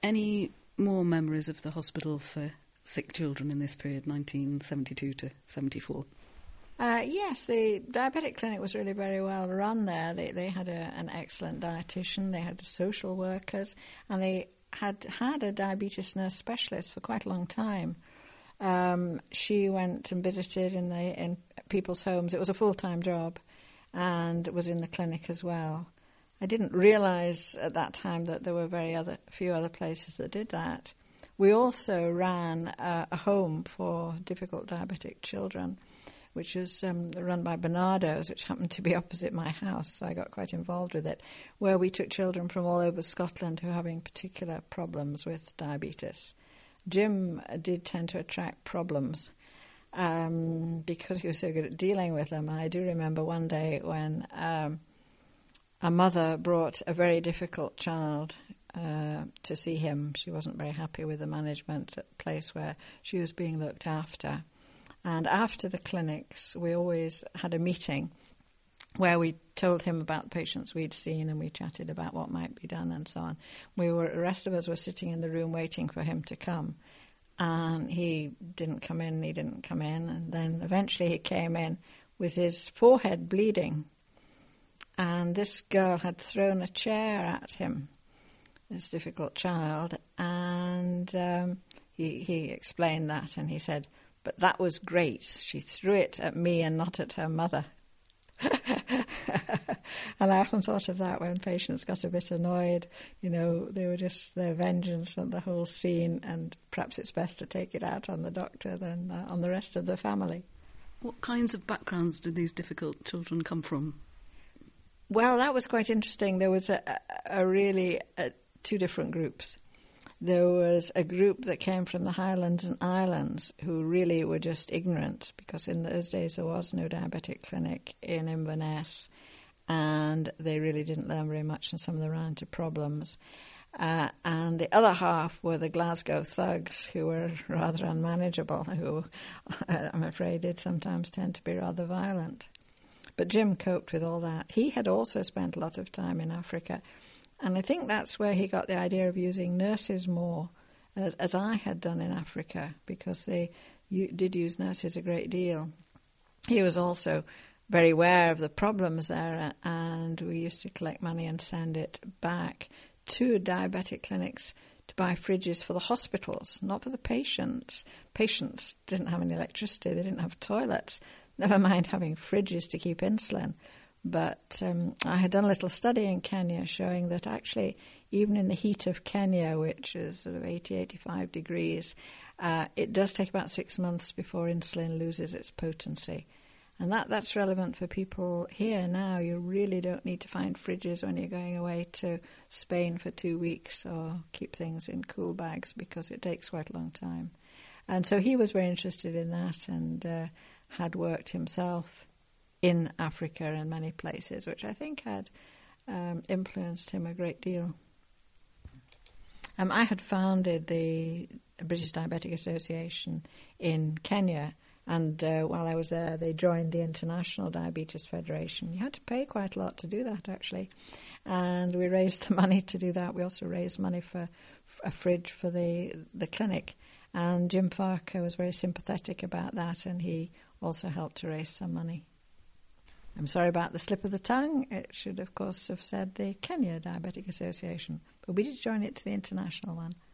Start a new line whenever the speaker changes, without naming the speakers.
Any more memories of the hospital for sick children in this period, 1972 to 74?
Yes, the diabetic clinic was really very well run there. They had an excellent dietitian, they had social workers, and they had a diabetes nurse specialist for quite a long time. She went and visited in people's homes. It was a full-time job, and was in the clinic as well. I didn't realise at that time that there were few other places that did that. We also ran a home for difficult diabetic children, which was run by Bernardo's, which happened to be opposite my house, so I got quite involved with it, where we took children from all over Scotland who were having particular problems with diabetes. Jim did tend to attract problems because he was so good at dealing with them. I do remember one day when a mother brought a very difficult child to see him. She wasn't very happy with the management at the place where she was being looked after. And after the clinics, we always had a meeting where we told him about the patients we'd seen and we chatted about what might be done and so on. The rest of us were sitting in the room waiting for him to come. And he didn't come in, and then eventually he came in with his forehead bleeding. And this girl had thrown a chair at him, this difficult child, and he explained that, and he said, "But that was great. She threw it at me and not at her mother." And I often thought of that when patients got a bit annoyed. You know, they were just their vengeance on the whole scene, and perhaps it's best to take it out on the doctor than on the rest of the family.
What kinds of backgrounds did these difficult children come from?
Well, that was quite interesting. There was really two different groups. There was a group that came from the Highlands and Islands who really were just ignorant, because in those days there was no diabetic clinic in Inverness, and they really didn't learn very much, and some of them ran into problems. And the other half were the Glasgow thugs, who were rather unmanageable, who I'm afraid did sometimes tend to be rather violent. But Jim coped with all that. He had also spent a lot of time in Africa, and I think that's where he got the idea of using nurses more, as I had done in Africa, because they did use nurses a great deal. He was also very aware of the problems there, and we used to collect money and send it back to diabetic clinics to buy fridges for the hospitals, not for the patients. Patients didn't have any electricity, they didn't have toilets, never mind having fridges to keep insulin. But I had done a little study in Kenya showing that actually, even in the heat of Kenya, which is sort of 80, 85 degrees, it does take about 6 months before insulin loses its potency. And that's relevant for people here now. You really don't need to find fridges when you're going away to Spain for 2 weeks, or keep things in cool bags, because it takes quite a long time. And so he was very interested in that, and had worked himself in Africa and many places, which I think had influenced him a great deal. I had founded the British Diabetic Association in Kenya, and while I was there, they joined the International Diabetes Federation. You had to pay quite a lot to do that, actually, and we raised the money to do that. We also raised money for a fridge for the clinic, and Jim Farker was very sympathetic about that, and he also helped to raise some money. I'm sorry about the slip of the tongue. It should, of course, have said the Kenya Diabetic Association, but we did join it to the international one.